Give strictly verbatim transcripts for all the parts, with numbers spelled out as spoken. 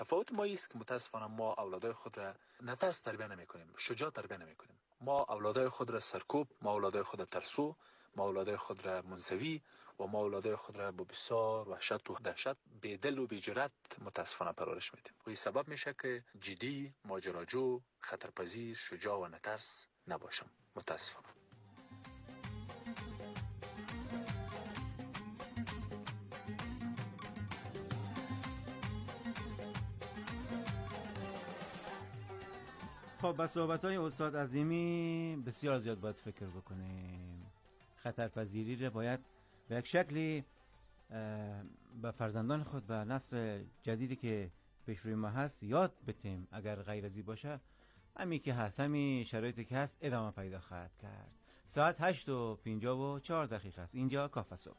تفاوت ما است که متاسفانه ما اولادای خود را نترس تربیت نمی‌کنیم، شجاع تربیت نمی‌کنیم. ما اولادای خود را سرکوب، ما اولادای خود را ترسو، ما اولادای خود را منزوی و ما اولادای خود را با بسیار وحشت و دهشت بی‌دل و بی‌جرأت متاسفانه پرورش میدیم. و این سبب میشه که جدی، ماجراجو، خطرپذیر، شجاع و نترس نباشم متاسفانه. خب با صحبت‌های استاد عظیمی بسیار زیاد باید فکر بکنیم. خطرپذیری را باید به یک شکلی به فرزندان خود و نسل جدیدی که پیش روی ما هست یاد بدیم. اگر غیر ازی باشه همین که هست، همین شرایطی که هست ادامه پیدا خواهد کرد. ساعت هشت و پنجاه و چهار دقیقه است. اینجا کافه صبح.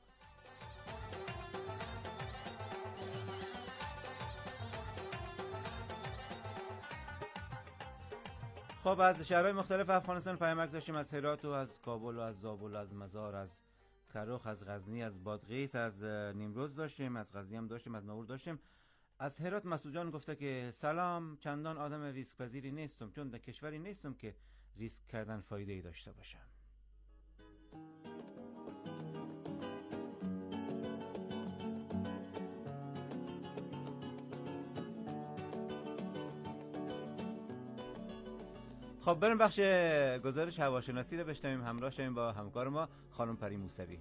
خب از شهرهای مختلف افغانستان پیامک داشتیم، از هرات و از کابل و از زابل و از مزار، از کرخ، از غزنی، از بادغیس، از نیمروز داشتیم، از غزنی هم داشتیم، از نور داشتیم. از هرات مسعود جان گفته که سلام، چندان آدم ریسک پذیری نیستم، چون در کشوری نیستم که ریسک کردن فایده ای داشته باشم. خب بریم بخش گزارش هواشناسی رو بشنویم، همراه شویم با همکار ما خانم پری موسوی.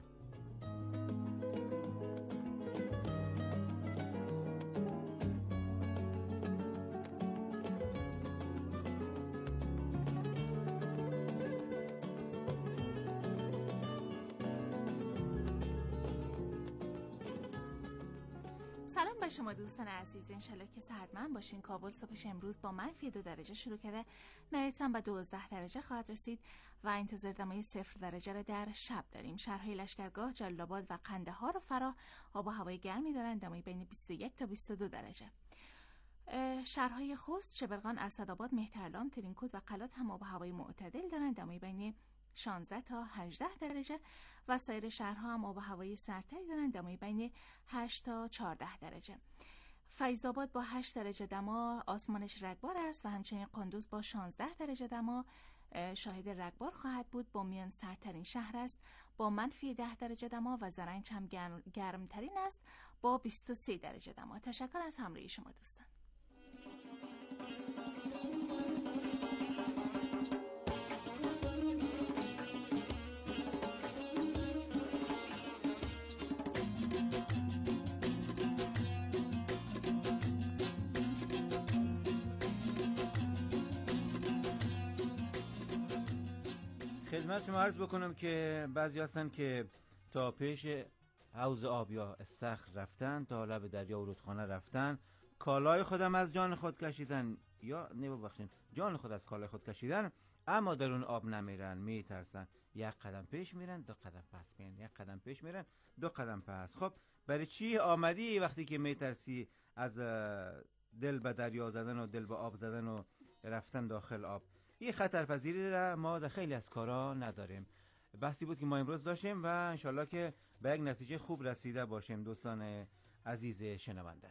سلام به شما دوستان عزیز، انشالله که صحتمند باشین. کابل صبحش امروز با منفی دو درجه شروع کرده، نهایتاً به دوازده درجه خواهد رسید و انتظار دمای صفر درجه را در شب داریم. شهرهای لشکرگاه، جلال آباد و قندهار و فراه آب و هوای گرمی دارند، دمای بین بیست و یک تا بیست و دو درجه. شهرهای خوست، شبرغان، اسدآباد، مهترلام، ترینکوت و قلات هم آب و هوای معتدل دارند، دمای بین شانزده تا هجده درجه و سایر شهرها هم آب و هوای سردتری دارند، دمای بین هشت تا چهارده درجه. فیض آباد با هشت درجه دما آسمانش رگبار است و همچنین قندوز با شانزده درجه دما شاهد رگبار خواهد بود. با میان سردترین شهر است با منفی ده درجه دما و زرنج هم گرم، گرمترین است با بیست و سه درجه دما. تشکر از همراهی شما دوستان. خدمت شما عرض بکنم که بعضی هستن که تا پیش حوض آب یا استخر رفتن، تا لب دریا و رودخانه رفتن، کالای خودم از جان خود کشیدن یا نه ببخشین جان خود از کالای خود کشیدن، اما در اون آب نمیرن، میترسن. یک قدم پیش میرن، دو قدم پس میرن، یک قدم پیش میرن، دو قدم پس. خب برای چی آمدی وقتی که میترسی از دل به دریا زدن و دل به آب زدن و رفتن داخل آب؟ این خطرپذیری را ما در خیلی از کارا نداریم. بحثی بود که ما امروز داشتیم و انشالله که به یک نتیجه خوب رسیده باشیم دوستان عزیز شنونده.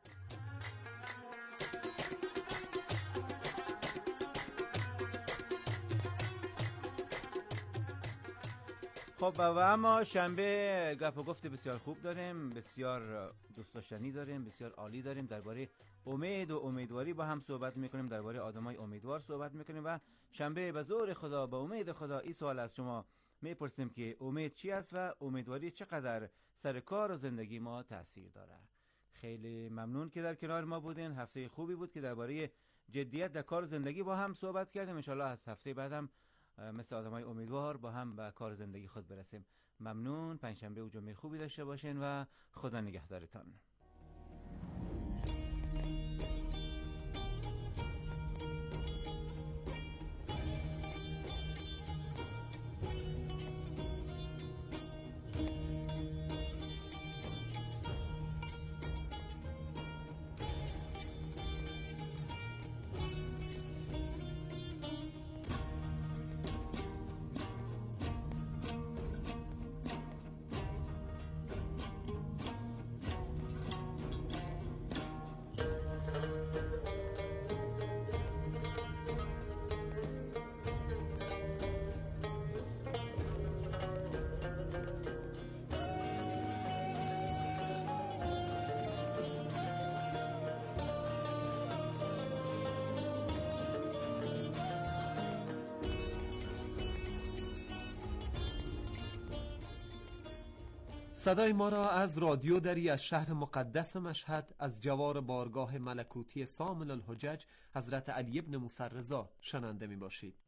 خب و اما شنبه گپ و گفت بسیار خوب داریم، بسیار دوست داشتنی داریم، بسیار عالی داریم. درباره امید و امیدواری با هم صحبت میکنیم، درباره آدمای امیدوار صحبت میکنیم و شنبه به زور خدا، به امید خدا این سوال از شما میپرسیم که امید چی است و امیدواری چقدر سر کار و زندگی ما تاثیر داره. خیلی ممنون که در کنار ما بودین. هفته خوبی بود که درباره جدیت در کار و زندگی با هم صحبت کردیم. ان شاءالله از هفته بعدم مثل آدمای امیدوار با هم به کار زندگی خود برسیم. ممنون. پنجشنبه و جمعه خوبی داشته باشین و خدا نگهدارتان. صدای ما را از رادیو دری از شهر مقدس مشهد از جوار بارگاه ملکوتی سامل الحجج حضرت علی ابن موسی رضا شنونده می باشید.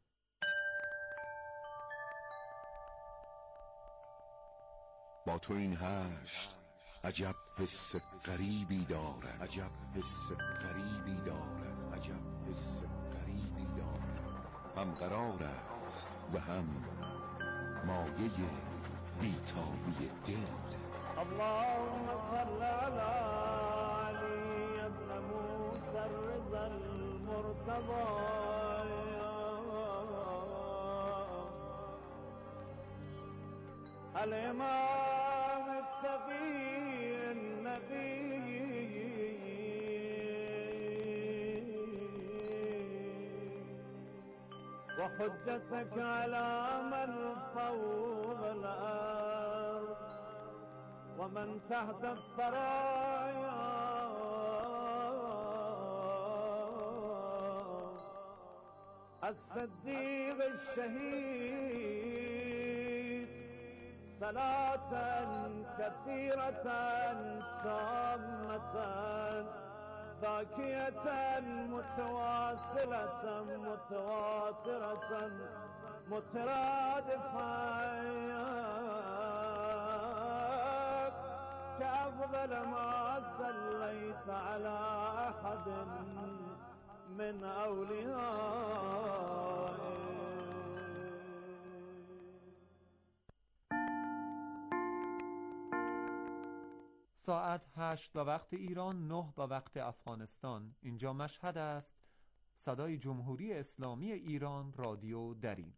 با تو این هشت عجب حس غریبی دارد، عجب حس غریبی دارد، عجب حس غریبی دارد. هم قرار است و هم مایه بیتابی دل. اللهم صل على علي ابن موسى الرضا المرتضى الإمام التقي النبي وحجتك على من فوق الأرض ومن تحت الثرايا الصديق الشهيد صلاة كثيرة تامة ذاكية متواصلة متواترة مترادفة كأفضل ما صليت على أحد من أوليائك. ساعت هشت به وقت ایران، نه به وقت افغانستان. اینجا مشهد است. صدای جمهوری اسلامی ایران، رادیو دری.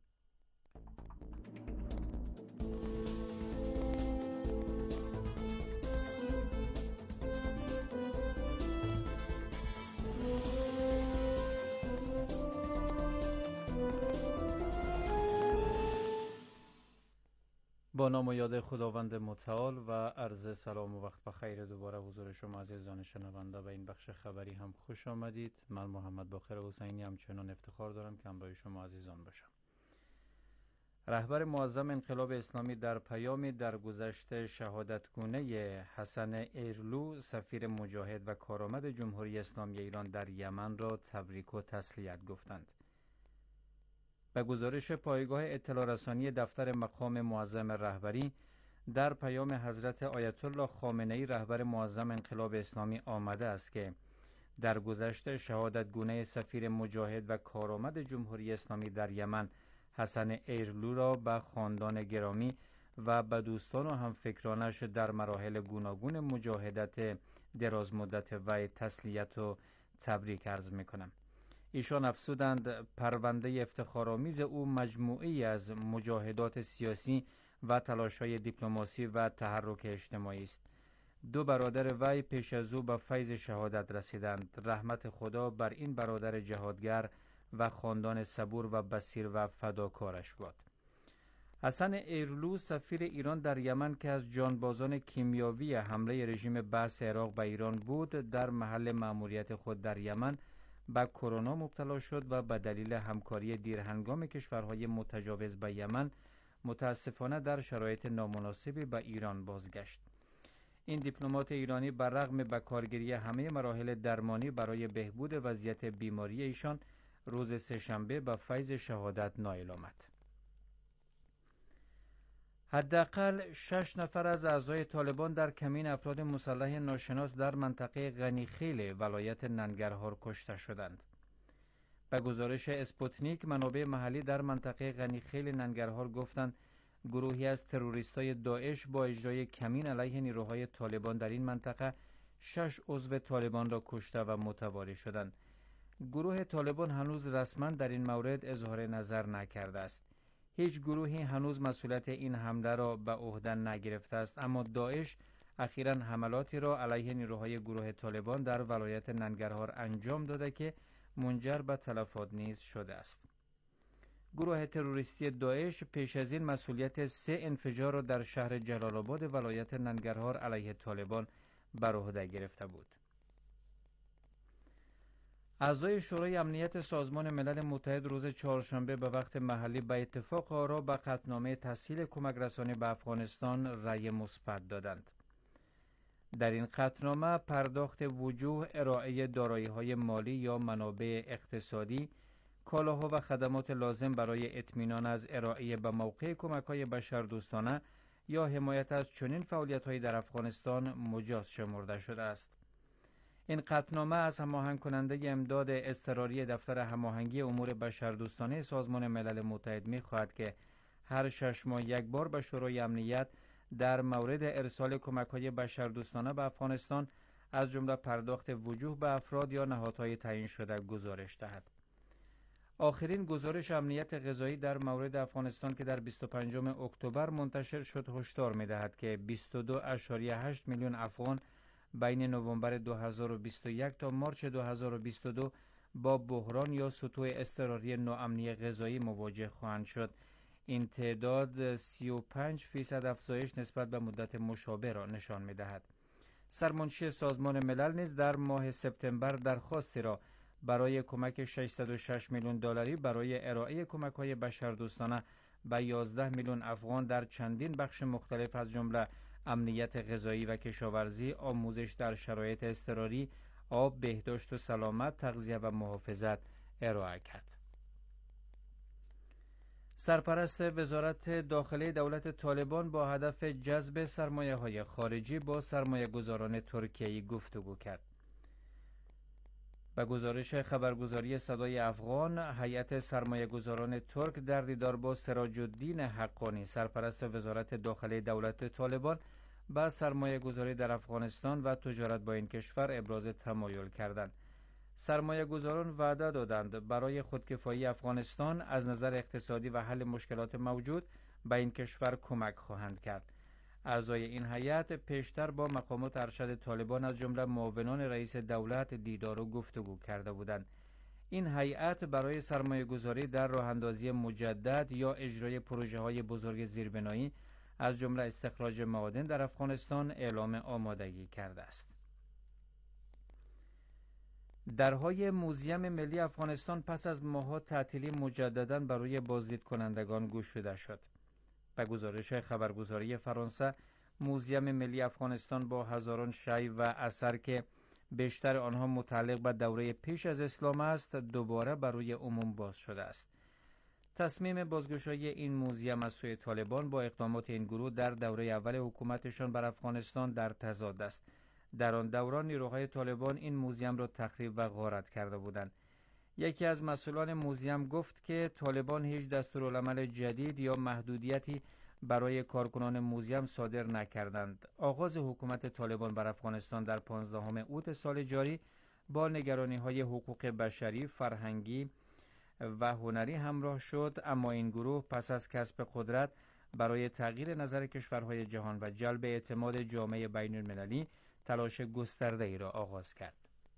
با نام و یاد خداوند متعال و عرض سلام و وقت بخیر دوباره حضور شما عزیزان شنونده. به این بخش خبری هم خوش آمدید. من محمد باقر حسینی همچنان افتخار دارم که همراه شما عزیزان باشم. رهبر معظم انقلاب اسلامی در پیامی درگذشت شهادتگونه حسن ایرلو سفیر مجاهد و کارآمد جمهوری اسلامی ایران در یمن را تبریک و تسلیت گفتند. به گزارش پایگاه اطلاع رسانی دفتر مقام معظم رهبری، در پیام حضرت آیت الله خامنه‌ای رهبر معظم انقلاب اسلامی آمده است که در گذشت شهادتگونه سفیر مجاهد و کارآمد جمهوری اسلامی در یمن حسن ایرلو را به خاندان گرامی و به دوستان و همفکرانش در مراحل گوناگون مجاهدت دراز مدت وی تسلیت و تبریک عرض می‌کنم. ایشان افزودند پرونده افتخارآمیز او مجموعی از مجاهدات سیاسی و تلاش‌های دیپلماسی و تحرک اجتماعی است. دو برادر وی پیش از او به فیض شهادت رسیدند. رحمت خدا بر این برادر جهادگر و خاندان صبور و بصیر و فداکارش باد. حسن ایرلو سفیر ایران در یمن که از جانبازان کیمیاوی حمله رژیم بعث عراق به ایران بود، در محل مأموریت خود در یمن به کرونا مبتلا شد و به دلیل همکاری دیرهنگام کشورهای متجاوز به یمن متاسفانه در شرایط نامناسبی به ایران بازگشت. این دیپلمات ایرانی بر رغم بکارگیری همه مراحل درمانی برای بهبود وضعیت بیماری ایشان روز سه‌شنبه به فیض شهادت نائل آمد. حداقل شش نفر از اعضای طالبان در کمین افراد مسلح ناشناس در منطقه غنیخیل ولایت ننگرهار کشته شدند. به گزارش اسپوتنیک، منابع محلی در منطقه غنیخیل ننگرهار گفتند گروهی از تروریستای داعش با اجرای کمین علیه نیروهای طالبان در این منطقه شش عضو طالبان را کشته و متواری شدند. گروه طالبان هنوز رسما در این مورد اظهار نظر نکرده است. هیچ گروهی هنوز مسئولیت این حمله را به عهده نگرفته است، اما داعش اخیراً حملاتی را علیه نیروهای گروه طالبان در ولایت ننگرهار انجام داده که منجر به تلفات نیز شده است. گروه تروریستی داعش پیش از این مسئولیت سه انفجار را در شهر جلال آباد ولایت ننگرهار علیه طالبان بر عهده گرفته بود. اعضای شورای امنیت سازمان ملل متحد روز چهارشنبه به وقت محلی به اتفاق آرا به قطعنامه تسهیل کمک رسانی به افغانستان رأی مثبت دادند. در این قطعنامه پرداخت وجوه، ارائه دارایی‌های مالی یا منابع اقتصادی، کالاها و خدمات لازم برای اطمینان از ارائه به موقع کمک‌های بشردوستانه یا حمایت از چنین فعالیت‌هایی در افغانستان مجاز شمرده شده است. این قطعنامه از هماهنگ کننده امداد اضطراری دفتر هماهنگی امور بشردوستانه سازمان ملل متحد می‌خواهد که هر شش ماه یک بار به شورای امنیت در مورد ارسال کمک‌های بشردوستانه به افغانستان از جمله پرداخت وجوه به افراد یا نهادهای تعیین شده گزارش دهد. آخرین گزارش امنیت غذایی در مورد افغانستان که در بیست و پنجم اکتبر منتشر شد هشدار می‌دهد که بیست و دو ممیز هشت میلیون افغان بین نوامبر دو هزار و بیست و یک تا مارچ دو هزار و بیست و دو با بحران یا سطوح اضطراری ناامنی غذایی مواجه خواهند شد. این تعداد سی و پنج فیصد افزایش نسبت به مدت مشابه را نشان می‌دهد. سرمنشی سازمان ملل نیز در ماه سپتامبر درخواستی را برای کمک ششصد و شش میلیون دلاری برای ارائه کمک‌های بشردوستانه به یازده میلیون افغان در چندین بخش مختلف از جمله امنیت غذایی و کشاورزی، آموزش در شرایط اضطراری، آب، بهداشت و سلامت، تغذیه و محافظت ارائه کرد. سرپرست وزارت داخلی دولت طالبان با هدف جذب سرمایه‌های خارجی با سرمایه‌گذاران ترکیه‌ای گفتگو کرد. به گزارش خبرگزاری صدای افغان، هیئت سرمایه‌گذاران ترک در دیدار با سراج الدین حقانی، سرپرست وزارت داخلی دولت طالبان، به سرمایه‌گذاری در افغانستان و تجارت با این کشور ابراز تمایل کردند. سرمایه‌گذاران وعده دادند برای خودکفایی افغانستان از نظر اقتصادی و حل مشکلات موجود به این کشور کمک خواهند کرد. اعضای این هیئت پیشتر با مقامات ارشد طالبان از جمله معاونان رئیس دولت دیدار و گفتگو کرده بودند. این هیئت برای سرمایه‌گذاری در راه‌اندازی مجدد یا اجرای پروژه‌های بزرگ زیربنایی از جمله استخراج معادن در افغانستان اعلام آمادگی کرده است. درهای موزیم ملی افغانستان پس از ماه‌ها تعطیلی مجدداً برای بازدید کنندگان گشوده شد. به گزارش خبرگزاری فرانسه، موزیم ملی افغانستان با هزاران شیء و اثر که بیشتر آنها متعلق به دوره پیش از اسلام است، دوباره برای عموم باز شده است. تصمیم بازگشایی این موزیم از سوی طالبان با اقدامات این گروه در دوره اول حکومتشان بر افغانستان در تضاد است. در آن دوران نیروهای طالبان این موزیم را تخریب و غارت کرده بودند. یکی از مسئولان موزیم گفت که طالبان هیچ دستورالعمل جدید یا محدودیتی برای کارکنان موزیم صادر نکردند. آغاز حکومت طالبان بر افغانستان در پانزدهم اوت سال جاری با نگرانی‌های حقوق بشری، فرهنگی و هنری همراه شد، اما این گروه پس از کسب قدرت برای تغییر نظر کشورهای جهان و جلب اعتماد جامعه بین‌المللی تلاش گسترده‌ای را آغاز کرد.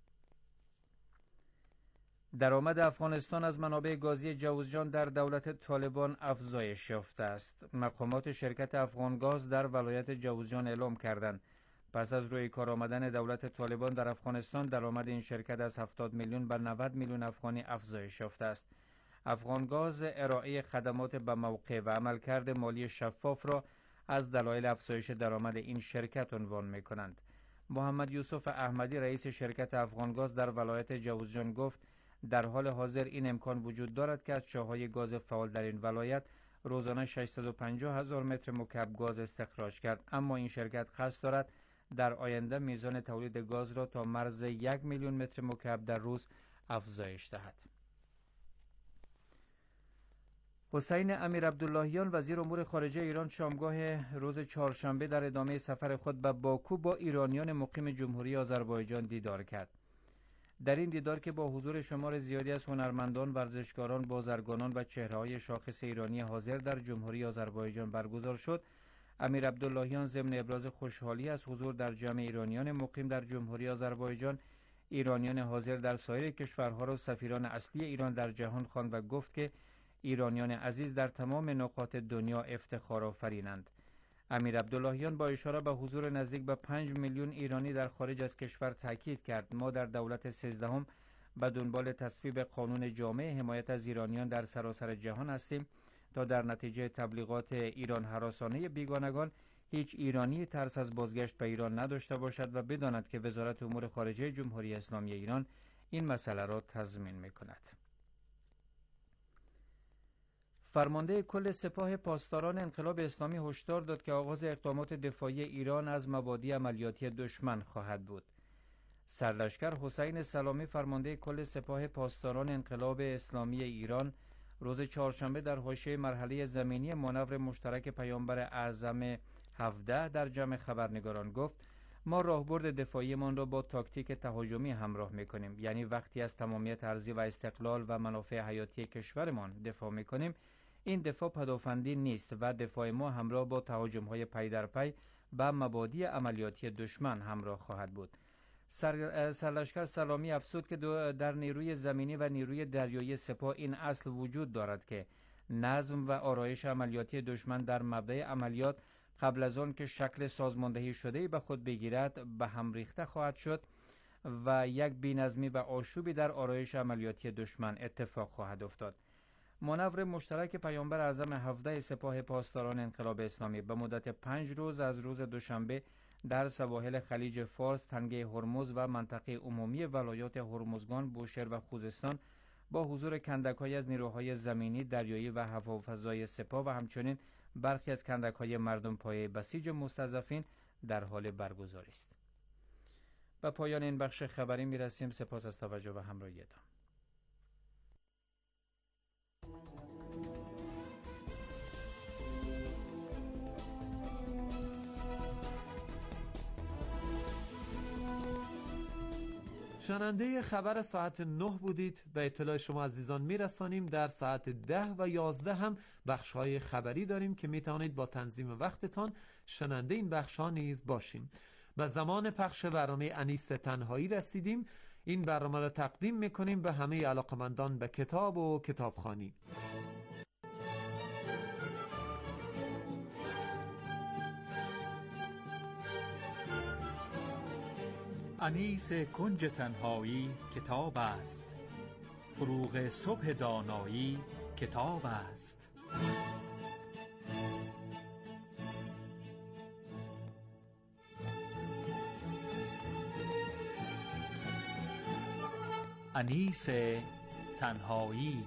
درآمد افغانستان از منابع گازی جوزجان در دولت طالبان افزایش یافته است. مقامات شرکت افغانگاز در ولایت جوزجان اعلام کردند پس از روی کار آمدن دولت طالبان در افغانستان درآمد این شرکت از هفتاد میلیون به نود میلیون افغانی افزایش یافته است. افغانگاز ارائه خدمات به موقع و عملکرد مالی شفاف را از دلایل افزایش درآمد این شرکت عنوان می‌کنند. محمد یوسف احمدی رئیس شرکت افغانگاز در ولایت جوزجان گفت در حال حاضر این امکان وجود دارد که از چاه‌های گاز فعال در این ولایت روزانه ششصد و پنجاه هزار متر مکعب گاز استخراج کرد، اما این شرکت قصد دارد در آینده میزان تولید گاز را تا مرز یک میلیون متر مکعب در روز افزایش دهد. حسین امیر عبداللهیان وزیر امور خارجه ایران شامگاه روز چهارشنبه در ادامه سفر خود به باکو با ایرانیان مقیم جمهوری آذربایجان دیدار کرد. در این دیدار که با حضور شمار زیادی از هنرمندان، ورزشکاران، بازرگانان و چهره‌های شاخص ایرانی حاضر در جمهوری آذربایجان برگزار شد، امیر عبداللهیان ضمن ابراز خوشحالی از حضور در جمع ایرانیان مقیم در جمهوری آذربایجان، ایرانیان حاضر در سایر کشورها را سفیران اصلی ایران در جهان خواند و گفت که ایرانیان عزیز در تمام نقاط دنیا افتخار آفرینند. امیر عبداللهیان با اشاره به حضور نزدیک به پنج میلیون ایرانی در خارج از کشور تاکید کرد ما در دولت سیزدهم به دنبال تصویب قانون جامع حمایت از ایرانیان در سراسر جهان هستیم تا در نتیجه تبلیغات ایران هراسانه بیگانگان هیچ ایرانی ترس از بازگشت به ایران نداشته باشد و بداند که وزارت امور خارجه جمهوری اسلامی ایران این مسئله را تضمین می‌کند. فرمانده کل سپاه پاسداران انقلاب اسلامی هشدار داد که آغاز اقدامات دفاعی ایران از مبادی عملیاتی دشمن خواهد بود. سرلشکر حسین سلامی فرمانده کل سپاه پاسداران انقلاب اسلامی ایران روز چهارشنبه در حاشیه مرحله زمینی مانور مشترک پیامبر اعظم هفده در جمع خبرنگاران گفت: ما راهبرد دفاعیمان را با تاکتیک تهاجمی همراه می‌کنیم، یعنی وقتی از تمامیت ارضی و استقلال و منافع حیاتی کشورمان دفاع می‌کنیم، این دفاع پدافندی نیست و دفاع ما همراه با تهاجم‌های پی در پی به مبادی عملیاتی دشمن همراه خواهد بود. سر، سرلشکر سلامی افزود که در نیروی زمینی و نیروی دریایی سپاه این اصل وجود دارد که نظم و آرایش عملیاتی دشمن در مبدأ عملیات قبل از آن که شکل سازماندهی شده به خود بگیرد به هم ریخته خواهد شد و یک بی‌نظمی و آشوبی در آرایش عملیاتی دشمن اتفاق خواهد افتاد. مانور مشترک پیامبر اعظم هفده سپاه پاسداران انقلاب اسلامی به مدت پنج روز از روز دوشنبه در سواحل خلیج فارس، تنگه هرمز و منطقه عمومی ولایات هرمزگان، بوشهر و خوزستان با حضور کندک‌های از نیروهای زمینی، دریایی و هوافضای سپاه و همچنین برخی از کندک‌های مردم پایه بسیج مستضعفین در حال برگزاری است. به پایان این بخش خبری می‌رسیم. سپاس از توجه و همراهیتان. شنونده خبر ساعت نه بودید. به اطلاع شما عزیزان میرسانیم در ساعت ده و یازده هم بخش‌های خبری داریم که میتوانید با تنظیم وقتتان شنونده این بخش‌ها نیز باشیم. به زمان پخش برنامه انیس تنهایی رسیدیم. این برنامه را تقدیم میکنیم به همه علاقمندان به کتاب و کتابخوانی. انیس کنج تنهایی کتاب است، فروغ صبح دانایی کتاب است. انیس تنهایی.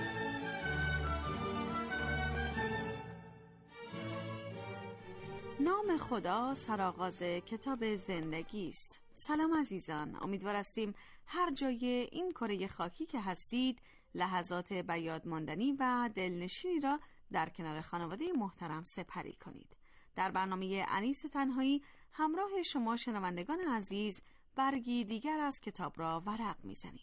نام خدا سرآغاز کتاب زندگی است. سلام عزیزان، امیدوار هستیم هر جای این کره خاکی که هستید لحظات به یاد ماندنی و دلنشینی را در کنار خانواده محترم سپری کنید. در برنامه انیس تنهایی همراه شما شنوندگان عزیز برگی دیگر از کتاب را ورق می‌زنیم.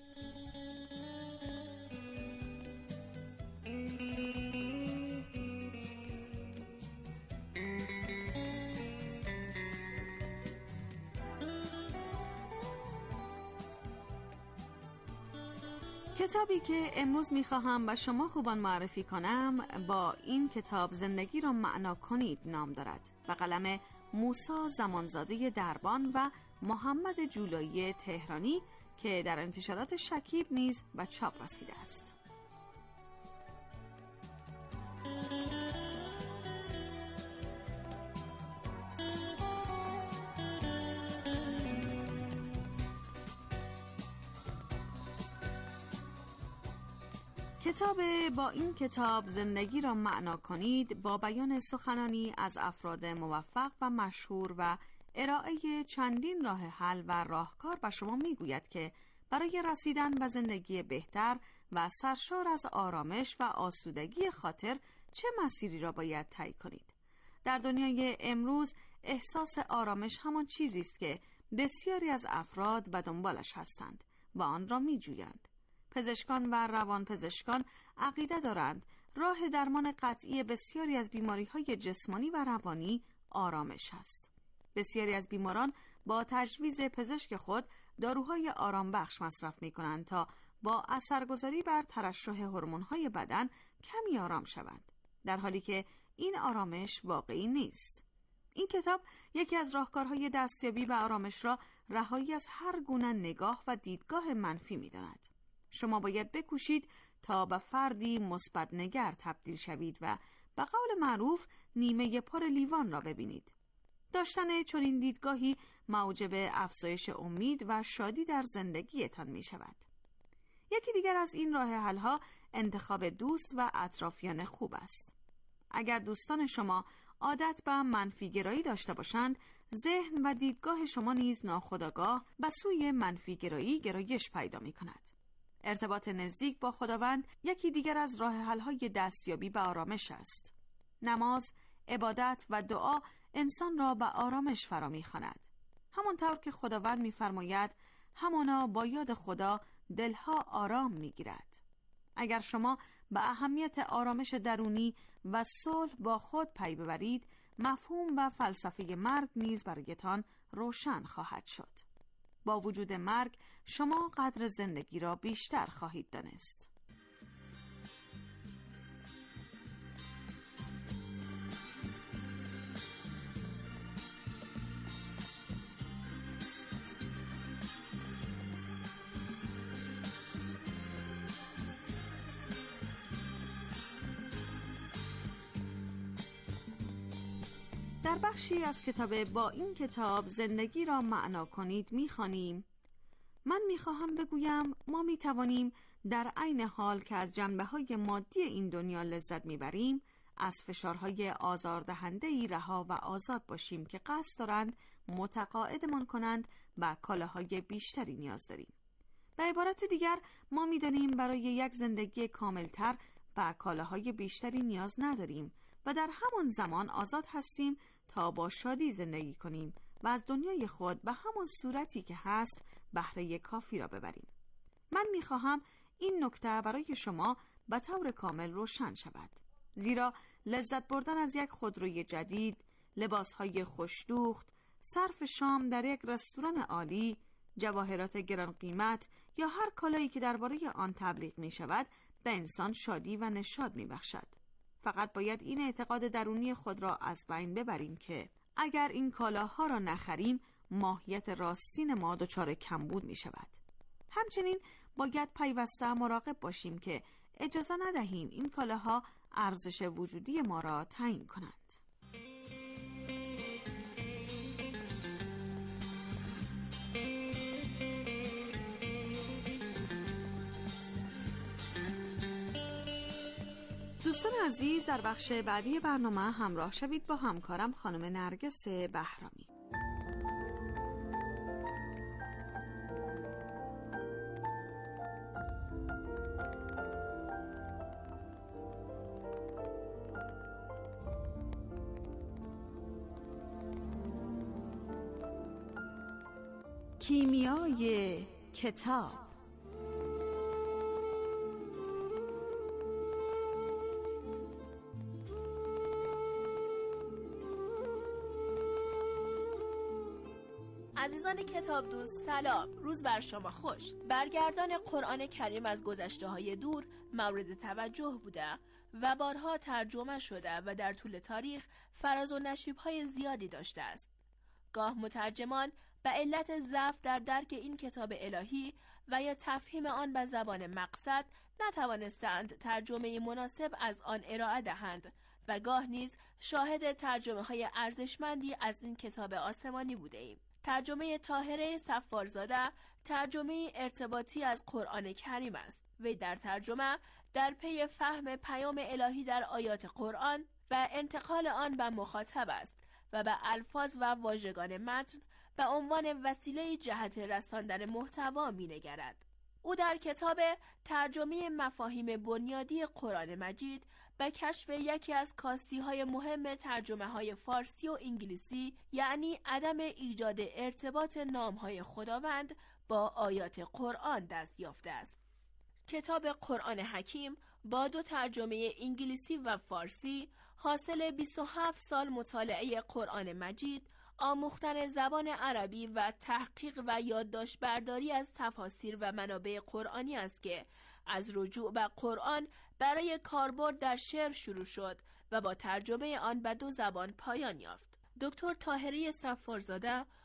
کتابی که امروز میخواهم به شما خوبان معرفی کنم با این کتاب زندگی را معنا کنید نام دارد و قلم موسی زمانزاده دربان و محمد جولایی تهرانی که در انتشارات شکیب نیز به چاپ رسیده است. کتاب با این کتاب زندگی را معنا کنید با بیان سخنانی از افراد موفق و مشهور و ارائه چندین راه حل و راهکار به شما میگوید که برای رسیدن به زندگی بهتر و سرشار از آرامش و آسودگی خاطر چه مسیری را باید طی کنید. در دنیای امروز احساس آرامش همان چیزی است که بسیاری از افراد به دنبالش هستند و آن را میجویند. پزشکان و روانپزشکان عقیده دارند راه درمان قطعی بسیاری از بیماری‌های جسمانی و روانی آرامش است. بسیاری از بیماران با تجویز پزشک خود داروهای آرام بخش مصرف می‌کنند تا با اثرگذاری بر ترشح هورمون‌های بدن کمی آرام شوند، در حالی که این آرامش واقعی نیست. این کتاب یکی از راهکارهای دستیابی به آرامش را رهایی از هر گونه نگاه و دیدگاه منفی می‌داند. شما باید بکوشید تا به فردی مثبت نگر تبدیل شوید و به قول معروف نیمه پر لیوان را ببینید. داشتن چنین دیدگاهی موجب افزایش امید و شادی در زندگیتان می شود. یکی دیگر از این راه حل‌ها انتخاب دوست و اطرافیان خوب است. اگر دوستان شما عادت به منفی‌گرایی داشته باشند، ذهن و دیدگاه شما نیز ناخودآگاه به سوی منفی‌گرایی گرایش پیدا می کند. ارتباط نزدیک با خداوند یکی دیگر از راه حل‌های دستیابی به آرامش است. نماز، عبادت و دعا انسان را به آرامش فرا می‌خواند. همانطور که خداوند می‌فرماید همانا با یاد خدا دلها آرام می‌گیرد. اگر شما به اهمیت آرامش درونی و صلح با خود پی ببرید، مفهوم و فلسفه مرگ نیز برایتان روشن خواهد شد. با وجود مرگ شما قدر زندگی را بیشتر خواهید دانست. در بخشی از کتاب با این کتاب زندگی را معنا کنید می‌خوانیم: من می‌خواهم بگویم ما می‌توانیم در عین حال که از جنبه‌های مادی این دنیا لذت می‌بریم، از فشارهای آزاردهنده‌ای رها و آزاد باشیم که قصد دارند متقاعدمان کنند و کالاهای بیشتری نیاز داریم. به عبارت دیگر ما می‌دانیم برای یک زندگی کاملتر و کالاهای بیشتری نیاز نداریم و در همان زمان آزاد هستیم تا با شادی زندگی کنیم و از دنیای خود به همان صورتی که هست بهره کافی را ببریم. من می‌خواهم این نکته برای شما به طور کامل روشن شود، زیرا لذت بردن از یک خودروی جدید، لباس‌های خوش‌دوخت، صرف شام در یک رستوران عالی، جواهرات گران قیمت یا هر کالایی که درباره آن تبلیغ می‌شود به انسان شادی و نشاط می‌بخشد. فقط باید این اعتقاد درونی خود را از بین ببریم که اگر این کالاها را نخریم ماهیت راستین ما دچار کمبود می شود. همچنین باید پیوسته مراقب باشیم که اجازه ندهیم این کالاها ارزش وجودی ما را تعیین کنند. دوستان عزیز، در بخش بعدی برنامه همراه شوید با همکارم خانم نرگس بهرامی. کیمیای کتاب. عزیزان کتاب دوست سلام، روز بر شما خوش. برگردان قرآن کریم از گذشته های دور مورد توجه بوده و بارها ترجمه شده و در طول تاریخ فراز و نشیب های زیادی داشته است. گاه مترجمان به علت ضعف در درک این کتاب الهی و یا تفهیم آن به زبان مقصد نتوانستند ترجمه مناسب از آن ارائه دهند و گاه نیز شاهد ترجمه های ارزشمندی از این کتاب آسمانی بوده ایم. ترجمه طاهره صفارزاده ترجمه ارتباطی از قرآن کریم است. وی در ترجمه در پی فهم پیام الهی در آیات قرآن و انتقال آن به مخاطب است و به الفاظ و واژگان متن به عنوان وسیله جهت رساندن محتوا می‌نگرد. او در کتاب ترجمه مفاهیم بنیادی قرآن مجید به کشف یکی از کاستی‌های مهم ترجمه‌های فارسی و انگلیسی، یعنی عدم ایجاد ارتباط نام‌های خداوند با آیات قرآن دست یافته است. کتاب قرآن حکیم با دو ترجمه انگلیسی و فارسی حاصل بیست و هفت سال مطالعه قرآن مجید، آموختن زبان عربی و تحقیق و یادداشت برداری از تفاسیر و منابع قرآنی است که از رجوع به قرآن برای کاربرد در شعر شروع شد و با ترجمه آن به دو زبان پایان یافت. دکتر طاهره صفارزاده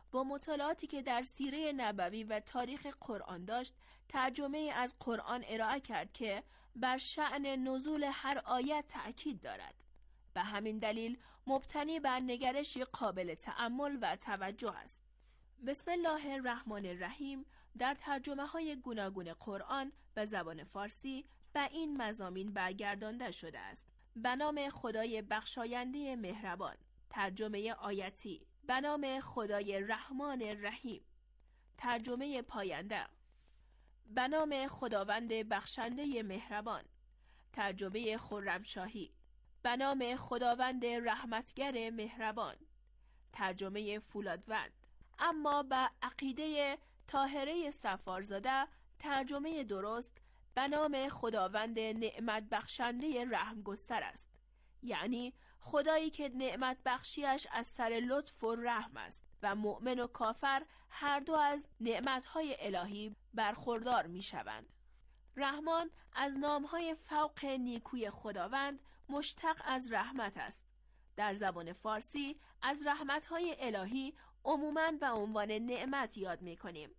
با مطالعاتی که در سیره نبوی و تاریخ قرآن داشت، ترجمه از قرآن ارائه کرد که بر شأن نزول هر آیت تأکید دارد. به همین دلیل مبتنی بر نگرشی قابل تأمل و توجه است. بسم الله الرحمن الرحیم در ترجمه های گوناگون قرآن به زبان فارسی به این مضامین برگردانده شده است: به نام خدای بخشاینده مهربان. ترجمه آیتی: به نام خدای رحمان الرحیم. ترجمه پاینده: به نام خداوند بخشنده مهربان. ترجمه خرمشاهی: به نام خداوند رحمتگر مهربان. ترجمه فولادوند. اما به عقیده طاهره صفارزاده ترجمه درست به نام خداوند نعمت بخشنده رحم گستر است، یعنی خدایی که نعمت بخشیش از سر لطف و رحم است و مؤمن و کافر هر دو از نعمتهای الهی برخوردار می شوند. رحمان از نامهای فوق نیکوی خداوند مشتق از رحمت است. در زبان فارسی از رحمتهای الهی عموماً به عنوان نعمت یاد می کنیم: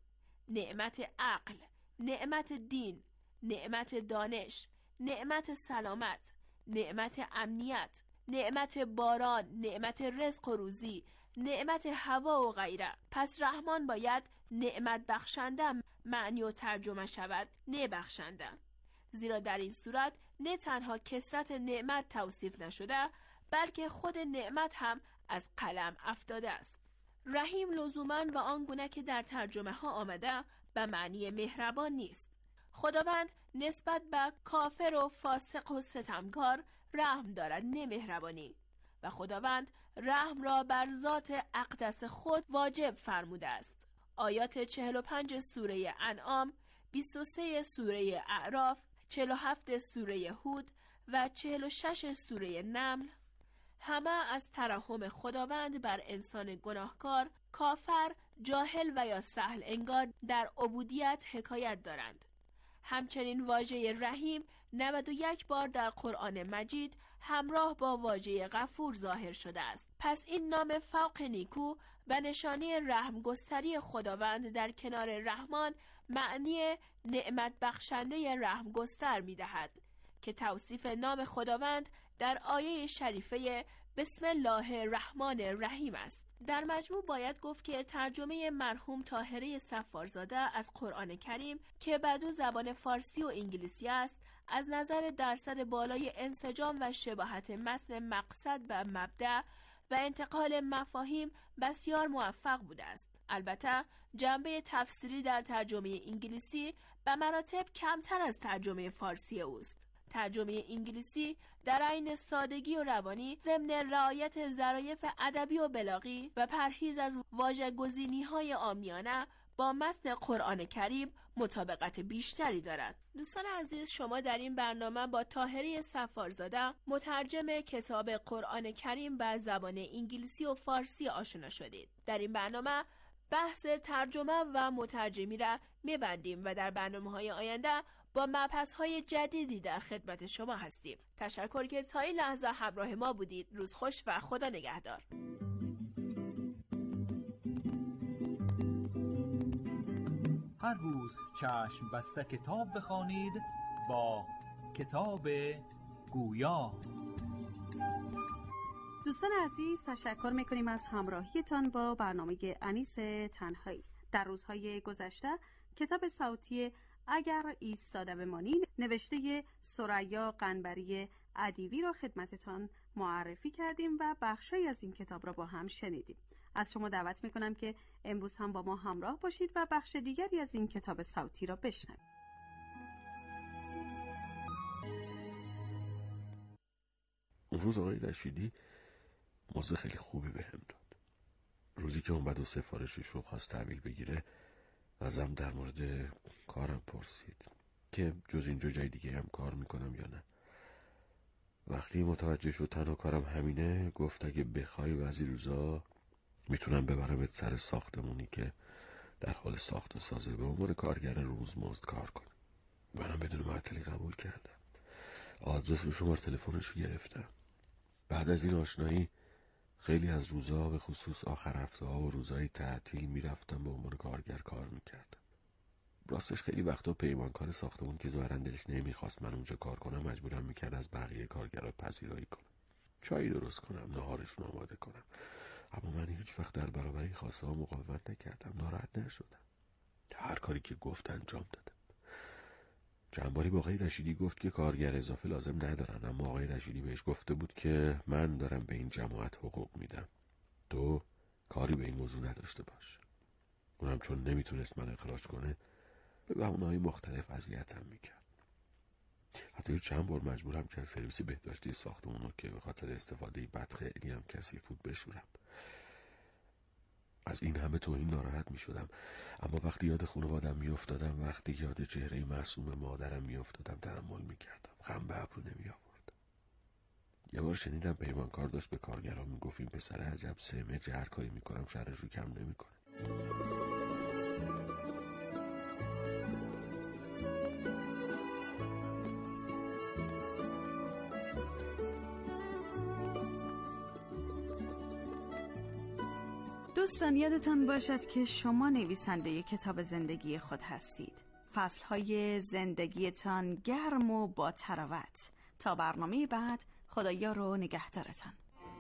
نعمت عقل، نعمت دین، نعمت دانش، نعمت سلامت، نعمت امنیت، نعمت باران، نعمت رزق و روزی، نعمت هوا و غیره. پس رحمان باید نعمت بخشنده معنی و ترجمه شود، نه بخشنده، زیرا در این صورت نه تنها کثرت نعمت توصیف نشده، بلکه خود نعمت هم از قلم افتاده است. رحیم لزوماً و آنگونه که در ترجمه ها آمده به معنی مهربان نیست. خداوند نسبت به کافر و فاسق و ستمکار رحم دارد، نه مهربانی، و خداوند رحم را بر ذات اقدس خود واجب فرموده است. آیات چهل و پنج سوره انعام، بیست و سه سوره اعراف، چهل و هفت سوره هود و چهل و شش سوره نمل همه از ترحم خداوند بر انسان گناهکار، کافر، جاهل و یا سهل انگار در عبودیت حکایت دارند. همچنین واژه رحیم نود و یک بار در قرآن مجید همراه با واژه غفور ظاهر شده است. پس این نام فوق نیکو و نشانه رحم گستری خداوند در کنار رحمان معنی نعمت بخشنده رحم گستر می دهد که توصیف نام خداوند در آیه شریفه بسم الله الرحمن الرحیم است. در مجموع باید گفت که ترجمه مرحوم طاهره صفارزاده از قرآن کریم که به دو زبان فارسی و انگلیسی است، از نظر درصد بالای انسجام و شباهت متن مقصد و مبدأ و انتقال مفاهیم بسیار موفق بوده است. البته جنبه تفسیری در ترجمه انگلیسی به مراتب کمتر از ترجمه فارسی اوست. ترجمه انگلیسی در عین سادگی و روانی ضمن رعایت ظرایف ادبی و بلاغی و پرهیز از واژه‌گزینی‌های عامیانه با متن قرآن کریم مطابقت بیشتری دارد. دوستان عزیز، شما در این برنامه با طاهره صفارزاده مترجم کتاب قرآن کریم به زبان انگلیسی و فارسی آشنا شدید. در این برنامه بحث ترجمه و مترجمی را می‌بندیم و در برنامه‌های آینده با مبحث‌های جدیدی در خدمت شما هستیم. تشکر که تا این لحظه همراه ما بودید. روز خوش و خدا نگهدار. هر روز چشم بسته کتاب بخوانید با کتاب گویا. دوستان عزیز، تشکر میکنیم از همراهیتان با برنامه انیس تنهایی. در روزهای گذشته کتاب صوتی اگر ایستاده بمانی نوشته ثریا قنبری ادیبی را خدمتتان معرفی کردیم و بخشی از این کتاب را با هم شنیدیم. از شما دعوت میکنم که امروز هم با ما همراه باشید و بخش دیگری از این کتاب صوتی را بشنوید. اون روز آقای رشیدی موضوع خیلی خوبی به هم داد. روزی که اومد و سفارشش رو خواست تحویل بگیره، ازم در مورد کارم پرسید که جز اینجا جای دیگه هم کار میکنم یا نه. وقتی متوجه شد تنها کارم همینه، گفت اگه بخوای بعضی روزا میتونم ببرمت سر ساختمونی که در حال ساخت و سازه به عنوان کارگر روزمزد کار کنم. منم بدون معطلی قبول کردم. آدرس و شماره تلفنش رو گرفتم. بعد از این آشنایی خیلی از روزها به خصوص آخر هفته ها و روزهای تعطیل میرفتم به عنوان کارگر کار میکردم. راستش خیلی وقتا پیمانکار ساختمون که ظاهراً دلش نمیخواست من اونجا کار کنم مجبورم میکرد از بقیه کارگرها پذیرایی کنم. چایی درست کنم، ناهارشون آماده کنم. اما من هیچ وقت در برابر این خواسته ها مقاومت نکردم، ناراحت نشدم. هر کاری که گفت انجام دادم. چند باری با آقای رشیدی گفت که کارگر اضافه لازم ندارن، اما آقای رشیدی بهش گفته بود که من دارم به این جماعت حقوق میدم، تو کاری به این موضوع نداشته باش. اونم چون نمیتونست من اخراج کنه به بهونه‌های مختلف اذیتم میکرد. حتی چند بار مجبورم کرد سرویس بهداشتی ساختمون رو که به خاطر استفاده بدخیلی هم کثیف بود بشورم. از این همه توهین ناراحت می شدم، اما وقتی یاد خانوادم می افتادم، وقتی یاد چهره معصوم مادرم می افتادم تحمل می کردم. غم به ابرو نمی آورد. یه بار شنیدم پیمانکار داشت به کارگران می گفت این پسر عجب سمجه، هر کاری می کنم شرش رو کم نمی کنه. دوستان یادتان باشد که شما نویسنده کتاب زندگی خود هستید. فصلهای زندگیتان گرم و با تراوت. تا برنامه بعد، خدایا رو نگهدارتان.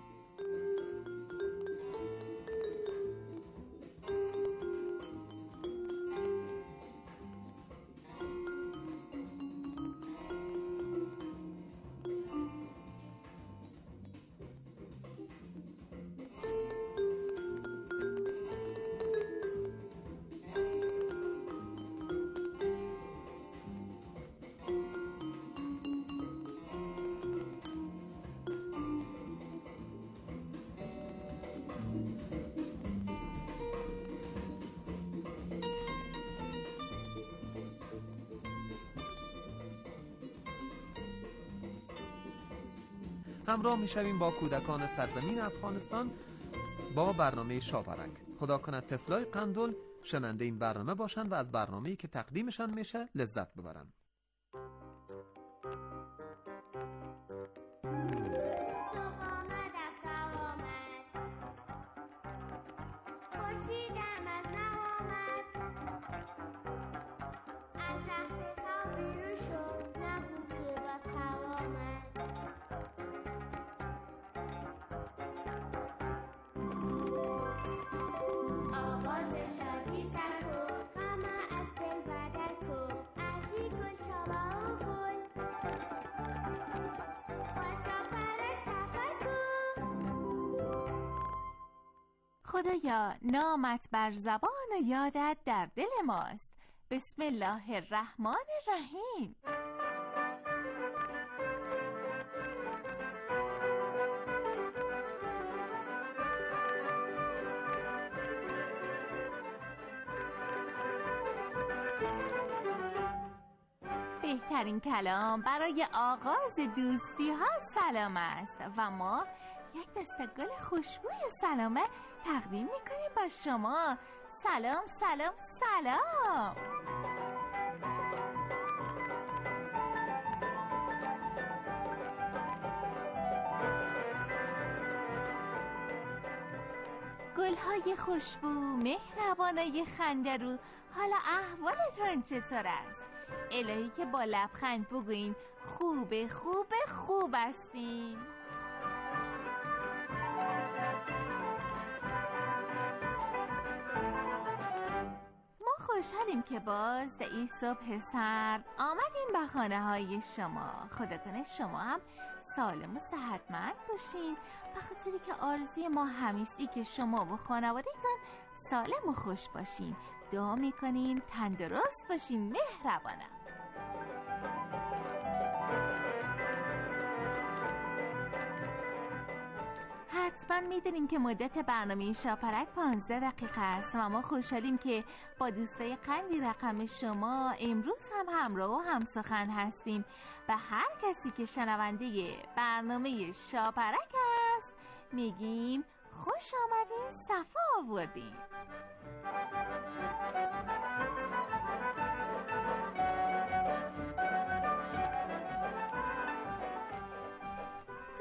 همراه میشویم با کودکان سرزمین افغانستان با برنامه شاپرک. خدا کند طفلای قندل شنونده این برنامه باشن و از برنامه‌ای که تقدیمشان میشه لذت ببرن. خدایا نامت بر زبان و یادت در دل ماست. بسم الله الرحمن الرحیم. بهترین کلام برای آغاز دوستی ها سلام است و ما یک دسته گل خوشبوی سلامه تقدیم میکنیم با شما. سلام سلام سلام. گلهای خوشبو، مهربانای خنده‌رو، حالا احوالتان چطور است؟ الهی که با لبخند بگوییم خوبه خوبه خوب هستیم. خوشحالیم که باز در این صبح سرد آمدیم به خانه های شما. خدا کنه شما هم سالم و صحتمند باشین، به خاطری که آرزوی ما همیستی که شما و خانواده‌تان سالم و خوش باشین. دعا میکنیم تندرست باشین. مهربانم. حتما میدونیم که مدت برنامه شاپرک پانزده دقیقه است و ما خوشحالیم که با دوستای قندی رقم شما امروز هم همراه و همسخن هستیم و هر کسی که شنونده برنامه شاپرک است میگیم خوش آمدین، صفا آوردین.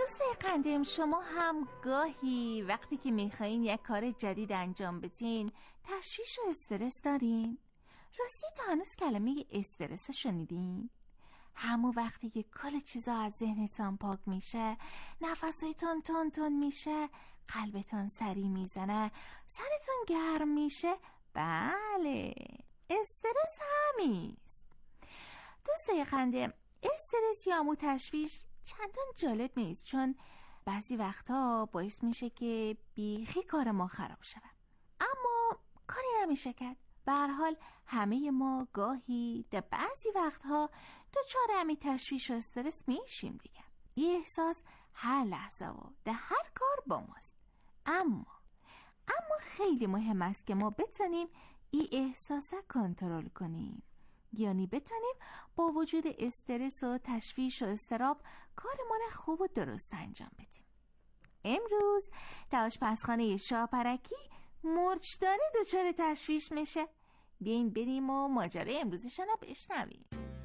دوستای قندیم، شما هم گاهی وقتی که میخواین یک کار جدید انجام بدین تشویش و استرس دارین؟ راستی تا هنوز کلمه استرس شنیدین؟ همون وقتی که کل چیزا از ذهنتان پاک میشه، نفسایتان تون تون میشه، قلبتان سری میزنه، سرتون گرم میشه. بله، استرس همیست. دوستای قندیم، استرس یا همون تشویش چندان جالب نیست، چون بعضی وقتا باعث میشه که بیخی کار ما خراب شود، اما کاری نمیشه کرد. به هر حال همه ما گاهی در بعضی وقتها دچار همین تشویش و استرس میشیم دیگه. این احساس هر لحظه و در هر کار با ماست، اما اما خیلی مهم است که ما بتونیم این احساس کنترل کنیم، یعنی بتونیم با وجود استرس و تشویش و اضطراب کارمان خوب و درست انجام بدیم. امروز در آشپزخانه شاپرکی مرچدانی دچار تشویش میشه. بیاین بریم و ماجرای امروزشون رو بشنویم.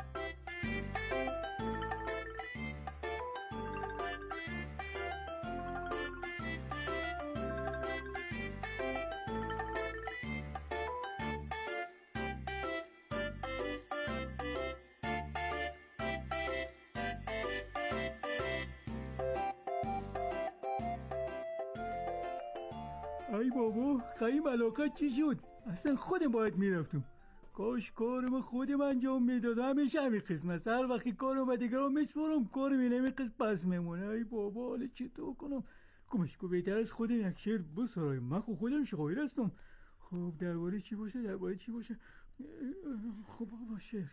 ای بابا، خیلی علاقت چی شد؟ اصلا خودم باید میرفتم. کاش کارم خودم انجام میدادم. همیشه همین قسم است، هر وقتی کارم به دیگران میسپارم کارم این همین قسم پس میمونه. ای بابا، حالا چطور کنم؟ کمش کو بهتر از خودم یک شعر بسرایم. من خود خودم شاعر هستم. خب درباره چی باشه؟ درباره چی باشه؟ خب باشه.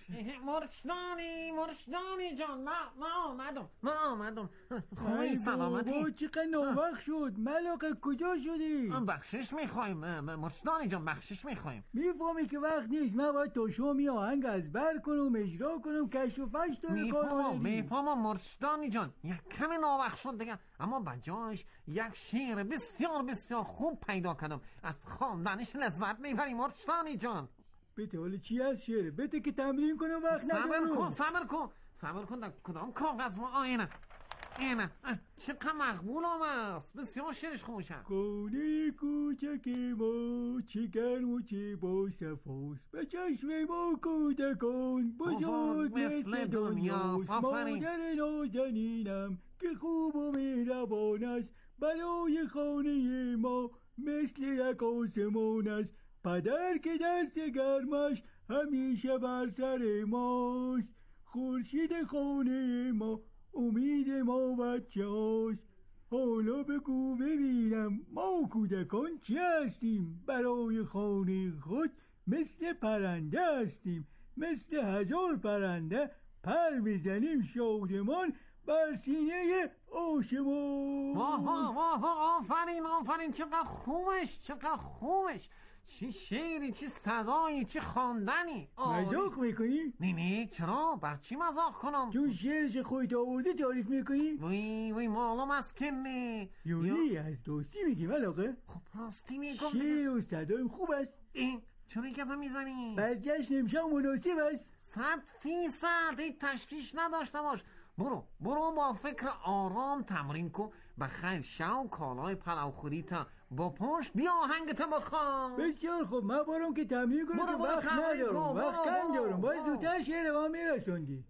مرشدانی مرشدانی جان، ما ما آمدم ما آمدم خوبی سلامتی؟ بابا چقدر ناوقت شد. ملاقه کجا شدی؟ بخشش میخوایم مرشدانی جان، بخشش میخوایم. میفهمی که وقت نیست. من باید تا شامی آهنگ از بر کنم، اجرا کنم، کشف و فش داره کار. میفهمم مرشدانی جان، یک کمی ناوقت شد دیگه، اما بجاش یک شعر بسیار بسیار خوب پیدا کردم. از خواندنش لذت میبری مرشدانی جان. بته حالا چی از شعره؟ بته که تمرین کنم، وقت ندارم. صبر کن صبر کن صبر کن در کدام کاغذ ما آینه اینه چقدر مقبولم است، بسیار شعرش خوب شد. خانه کوچک ما چه گرم و چه با صفاست، به چشم ما کودکان بزرگ مثل دنیاست. مادر نازنینم که خوب و مهربان است، برای خانه ما مثل یک آسمان است. پدر که دست گرمش همیشه بر سر ماست، خورشید خانه ما امید ما بچه هاست. حالا بگو ببینم ما کودکان چی هستیم؟ برای خانه خود مثل پرنده هستیم، مثل هزار پرنده پر میزنیم شادمان بر سینه آسمان. واها واها، آفرین آفرین، چقدر خوبش چقدر خوبش. چی شعری، چی صدایی، چی خواندنی. مزاق میکنی؟ نه نه، چرا؟ بر چی مزاق کنم؟ چون شعرش خودت آورده تعریف میکنی؟ وی وی معلوم است که نه. یونی از دوستی میگی ملاقه؟ خب راستی میگم. شعر و صدایم خوب است. این چرا این گپا میزنی؟ بر جشن امشب مناسب است. صد فیصد، هیچ تشویش نداشته باش. برو برو با فکر آرام تمرین کن. بخیر شو کالای پلاوخوری تا با پشت بیا آهنگتا بخوان. بسیار خوب، من برم که تمرین کنم که وقت ندارم، وقت کم دارم. باید زودتر شعر ما میرسوندی.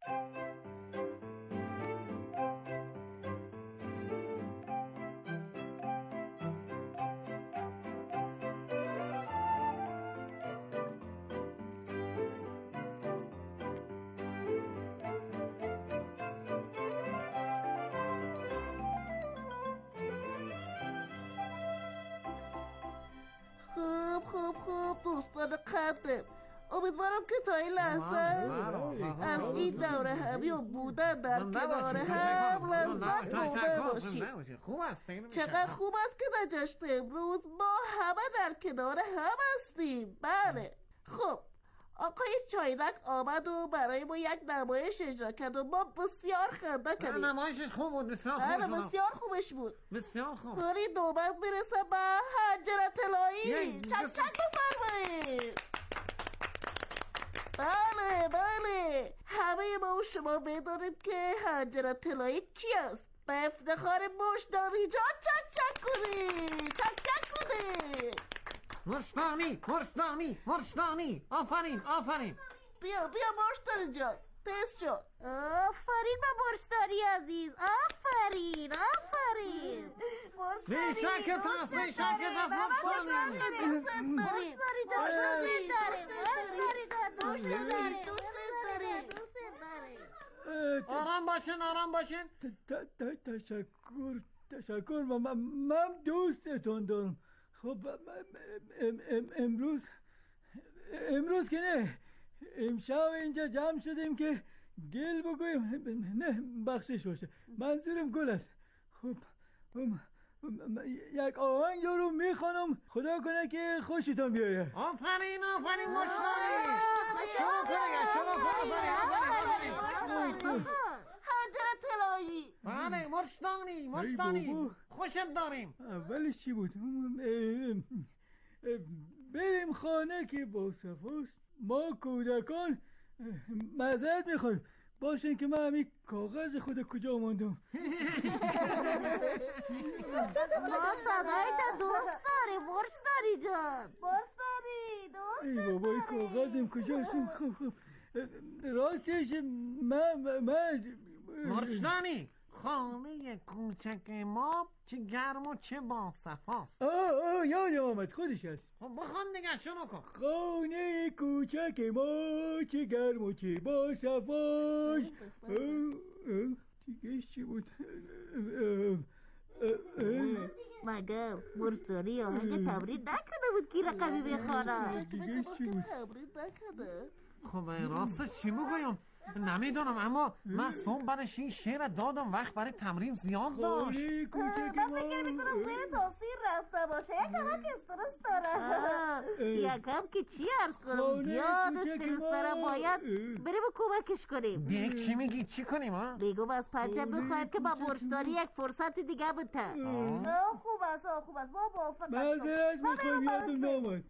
خوب خوب دوستان قدم، امیدوارم که تا این لحظه از این دوره همی و بودن در کنار هم لذت برده باشید. چقدر خوب است که در جشن امروز ما همه در کنار هم هستیم. بله خب، آقای چاینک آمد و برای ما یک نمایش اجرا کرد و ما بسیار خنده کردیم. نمایشش خوب بود، بسیار خوب بود. بسیار خوبش بود. بسیار خوب. داری نوبت میرسه به هنجر طلایی. چک چک بفرمایید. بله بله، همه ما و شما میدانیم که هنجر طلایی کی است. به افتخار مشتاقی جان چک چک کنی چک چک کنی. مرشدانی مرشدانی مرشدانی آفرین آفرین. بیا بیا مرشدانی جان تست شد. آفرین به مرشدانی عزیز آفرین آفرین. بیشکت هست بیشکت هست مرشدانی. مرشدانی مرشدانی داره مرشدانی داره داره داره. آرام باشین آرام باشین. تشکر تشکر من دوستتون دارم. خب امروز امروز که نه امشب اینجا جمع شدیم که گل بگویم. نه بخشش باشه منظورم گل است. خب یک آهنگ رو میخوانم خدا کنه که خوشتون بیاید. آفرین آفرین مرشدانی. شما کنه شما کنه آفرین آفرین. حجر طلایی. بله مرشدانی مرشدانی خوشت داریم. اولش چی بود؟ بریم خانه که با صفاست. ما کودکان معذرت میخوایم باشین که من همین کاغذ خود کجا ماندم. ما صدایت دوست داریم مرشدانی جان. مرشدانی دوست داریم. ای بابا این کاغذم کجاست؟ خب خب راستش من من مرشدانی خانه کوچک ما چه گرم و چه با صفاست. آه آه یادم آمد خودش هست. خب بخوان دیگه شروع کن. خانه کوچک ما چه گرم و چه با صفاست. دیگه چی بود؟ مگه مرسانی آهنگ تمرین نکده بود کی رقمی بخوانه؟ دیگه چی بود؟ تمرین نکده. خب راستش چی بگویم نمیدونم اما من صبح برش این شعر دادم وقت برای تمرین زیاد داشت. من فکر میکنم زیر تاثیر رفته باشه یکم هم که استرس داره. یکم که چی عرض کنم زیاد استرس داره باید بریم و کمکش کنیم. دیگه چی میگی چی کنیم ها؟ بگم از پنجم بخوایم که با مرشدانی یک فرصت دیگه بده. خوب است خوب است ما موافق هستم. معذرت میخوایم یادم نامد.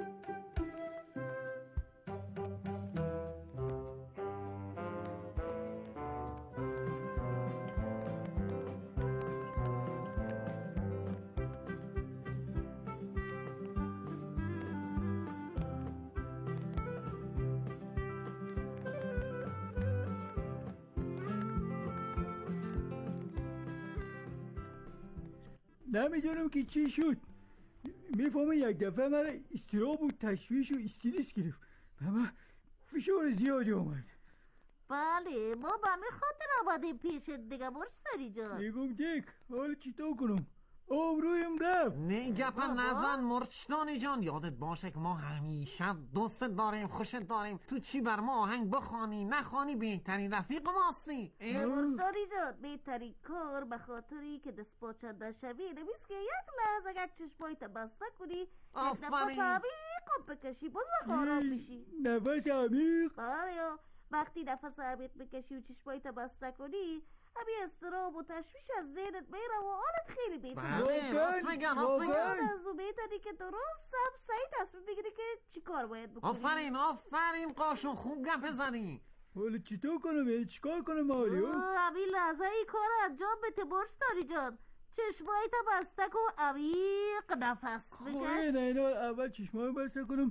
نمیدونم که چی شد. میفهمم یک دفعه من استراب و تشویش و استرس گرفت و من فشار زیادی آمد. بله ما به همه خاطر آمدیم پیشت دیگه مرشدانی جان. میگم دیک حالا چیکار کنم؟ آبرویم رفت. نه گپا نزن مرشدانی جان یادت باشه که ما همیشه دوست داریم خوشت داریم. تو چی بر ما آهنگ بخوانی نخوانی بهترین رفیق ماستی. مرشدانی جان بهترین کار به خاطری که دست پاچنده شوی نمیست که یک لحظه اگر چشمایت بسته کنی یک نفس عمیق بکشی باز آرام میشی. نفس عمیق؟ بله وقتی نفس عمیق بکشی و چشمایت بسته کنی همین استراب و تشویش از ذهنت میره و حالت خیلی بهتره. بله راست میگن راست میگن. از اون بهتری که درست هم صحیح تصمیم بگیری که چی کار باید بکنی. آفرین آفرین قاشون خوب گپ زدی. حالا چطور کنم یعنی چیکار کنم حالی؟ همین لحظه این کار انجام بده مرشدانی جان. چشمایت بسته کن عمیق نفس بکش. خب نه نه اول چشمای بسته کنم.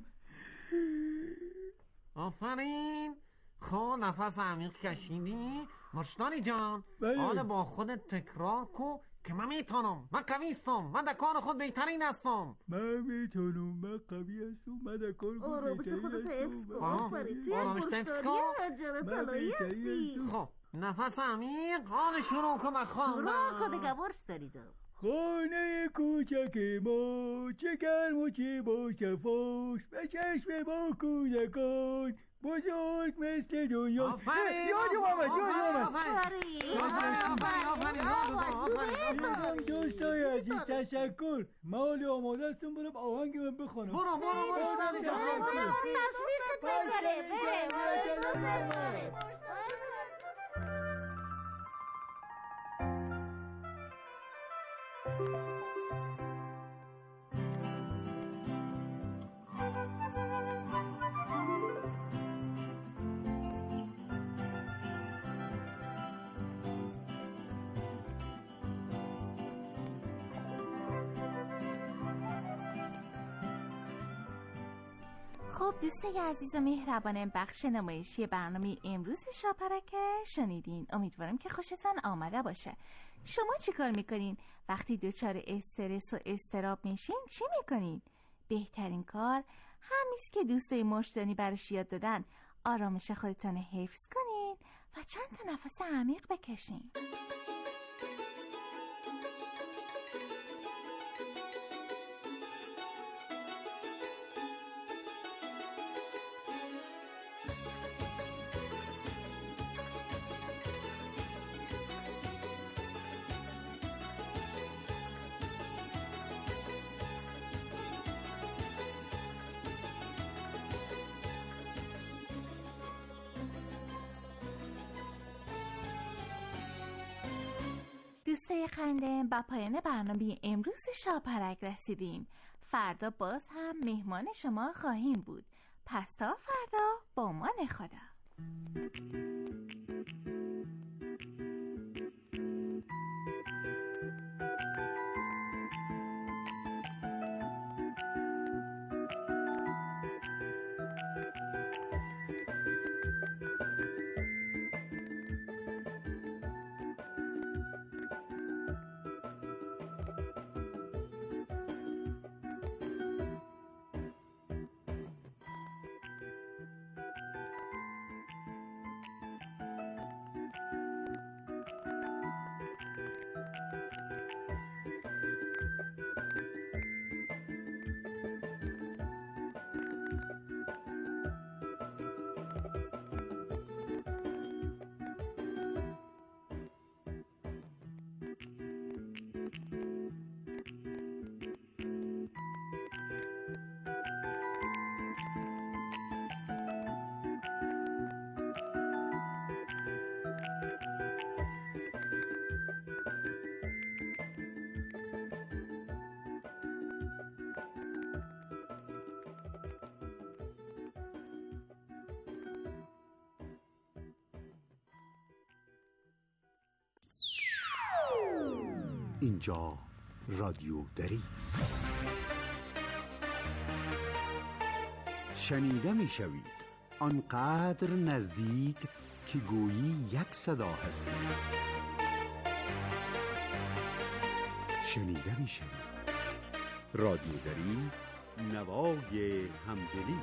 آفرین خب نفس عمیق کشیدی مرشدانی جان. حالا با خودت تکرار کو که من میتونم من قوی هستم من در کار خود بهترین هستم. من میتونم من قوی هستم من در کار خود آرامش خودت حفظ کن. آفرین تو یک مرشدانی حجر طلایی هستی. خب نفس عمیق حالا شروع کن بخوانم. شروع کن دیگه مرشدانی جان. خانه کوچک ما چه گرم و چه با صفاست به چشم ما کودکان بزرگ مثل دنیا. آفرین یادم آمد یادم آمد. آفرین آفرین آفرین آفرین دوستای عزیز تشکر. من حالا آماده هستم برم آهنگ من بخوانم. برو برو مرشدانی جان برو تشویقت بگره بره. خب دوستای عزیز و مهربانم، بخش نمایشی برنامه امروز شاپرکه شنیدین. امیدوارم که خوشتون آمده باشه. شما چی کار میکنین؟ وقتی دچار استرس و اضطراب میشین چی میکنین؟ بهترین کار همیست که دوستای مشتانی براش یاد دادن آرامش خودتون حفظ کنین و چند تا نفس عمیق بکشین. دوستای خنده، با پایان برنامه امروز شاپرک رسیدیم. فردا باز هم مهمان شما خواهیم بود. پس تا فردا، با امان خدا. اینجا رادیو دری است. شنیده می شوید آنقدر نزدیک که گویی یک صدا هستی. شنیده می شوید رادیو دری، نوای همدلی.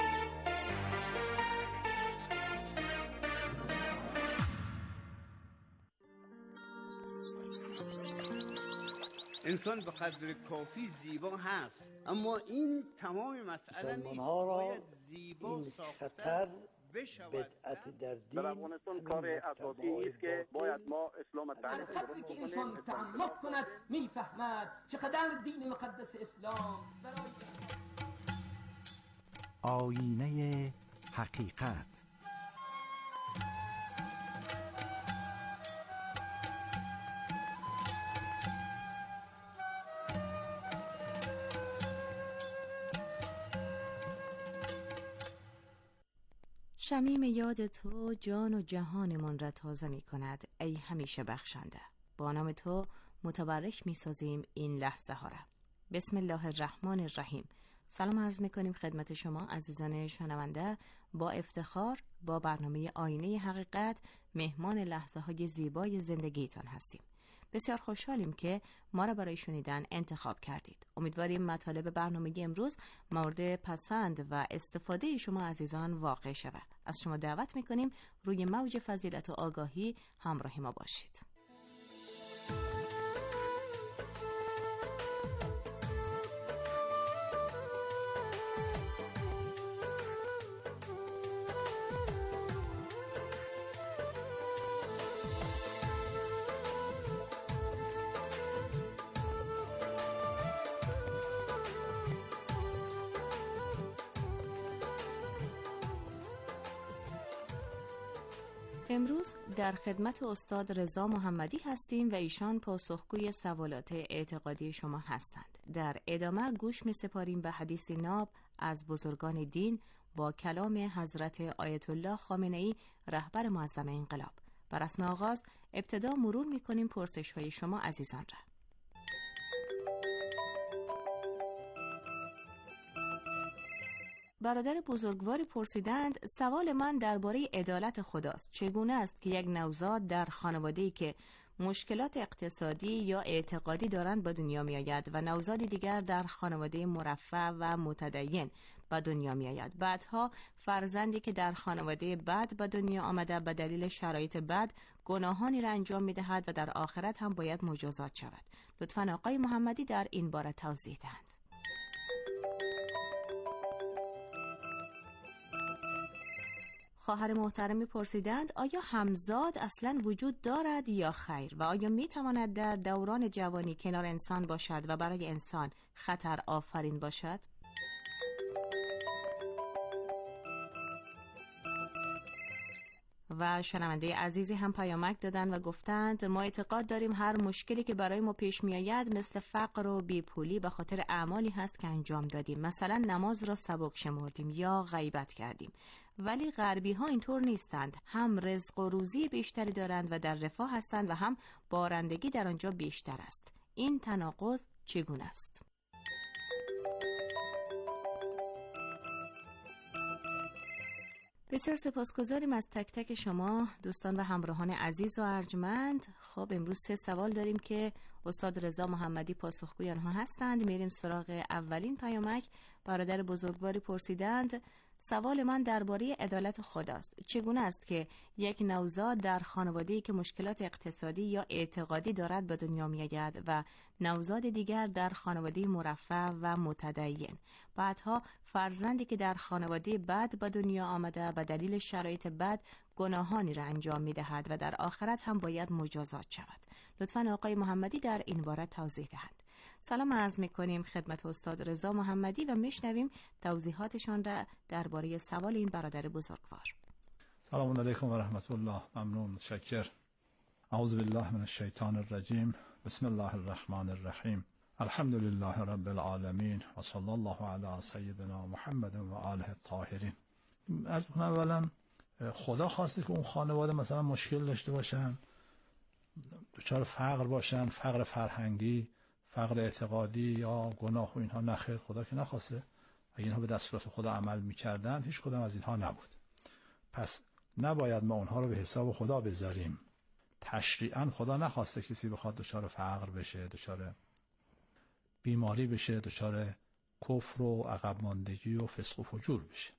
انسان به قدر کافی زیبا هست، اما این تمام مسئله نیست. باید زیبا ساختن بشود. بدعت در دین در افغانستان کار اساسی است که باید ما اسلام تعریف درست که انسان تعمق کند میفهمد چقدر دین مقدس اسلام برای آینه حقیقت. شمیم یاد تو جان و جهانمان را تازه می کند ای همیشه بخشنده. با نام تو متبرک می سازیم این لحظه ها را. بسم الله الرحمن الرحیم. سلام عرض می کنیم خدمت شما عزیزان شنونده. با افتخار با برنامه آینه حقیقت مهمان لحظه های زیبای زندگیتان هستیم. بسیار خوشحالیم که ما را برای شنیدن انتخاب کردید. امیدواریم مطالب برنامه امروز مورد پسند و استفاده شما عزیزان واقع شود. از شما دعوت می‌کنیم روی موج فضیلت و آگاهی همراه ما باشید. امروز در خدمت استاد رضا محمدی هستیم و ایشان پاسخگوی سوالات اعتقادی شما هستند. در ادامه گوش می سپاریم به حدیث ناب از بزرگان دین با کلام حضرت آیت الله خامنه‌ای رهبر معظم انقلاب. بر رسم آغاز ابتدا مرور می کنیم پرسش های شما عزیزان را. برادر بزرگواری پرسیدند سوال من درباره عدالت خداست. چگونه است که یک نوزاد در خانواده‌ای که مشکلات اقتصادی یا اعتقادی دارند به دنیا می آید و نوزاد دیگر در خانواده مرفه و متدین به دنیا می آید. بعدها فرزندی که در خانواده بد به دنیا آمده به دلیل شرایط بد گناهانی را انجام می دهد و در آخرت هم باید مجازات شود. لطفاً آقای محمدی در این باره توضیح دهند. خواهر محترمی پرسیدند آیا همزاد اصلا وجود دارد یا خیر و آیا می تواند در دوران جوانی کنار انسان باشد و برای انسان خطر آفرین باشد؟ و شنونده عزیزی هم پیامک دادن و گفتند ما اعتقاد داریم هر مشکلی که برای ما پیش می آید مثل فقر و بیپولی به خاطر اعمالی هست که انجام دادیم، مثلا نماز را سبک شمردیم یا غیبت کردیم. ولی غربی ها اینطور نیستند، هم رزق و روزی بیشتری دارند و در رفاه هستند و هم بارندگی در آنجا بیشتر است. این تناقض چگونه است؟ بسیار سپاسگزاریم از تک تک شما دوستان و همراهان عزیز و ارجمند. خب امروز سه سوال داریم که استاد رضا محمدی پاسخگوی آنها هستند. میریم سراغ اولین پیامک. برادر بزرگواری پرسیدند سوال من درباره عدالت خداست. چگونه است که یک نوزاد در خانواده‌ای که مشکلات اقتصادی یا اعتقادی دارد به دنیا می‌آید و نوزاد دیگر در خانواده مرفه و متدین، بعدها فرزندی که در خانواده بد به دنیا آمده به دلیل شرایط بد گناهانی را انجام می‌دهد و در آخرت هم باید مجازات شود؟ لطفاً آقای محمدی در این باره توضیح دهند. سلام عرض می‌کنیم خدمت استاد رضا محمدی و میشنویم توضیحاتشان را درباره سوال این برادر بزرگوار. سلام علیکم و رحمت الله. ممنون، متشکر. اعوذ بالله من الشیطان الرجیم. بسم الله الرحمن الرحیم. الحمد لله رب العالمین و صلی الله علی سیدنا محمد و آله الطاهرین. عرض کنم اولا خدا خواسته که اون خانواده مثلا مشکل داشته باشن، دچار فقر باشن، فقر فرهنگی، فقر اعتقادی یا گناه و اینها، نخیر، خدا که نخواسته. اگه اینها به دستورات خدا عمل میکردن هیچ کدام از اینها نبود. پس نباید ما اونها رو به حساب خدا بذاریم. تشریعاً خدا نخواسته کسی بخواد دچار فقر بشه، دچار بیماری بشه، دچار کفر و عقب ماندگی و فسق و فجور بشه.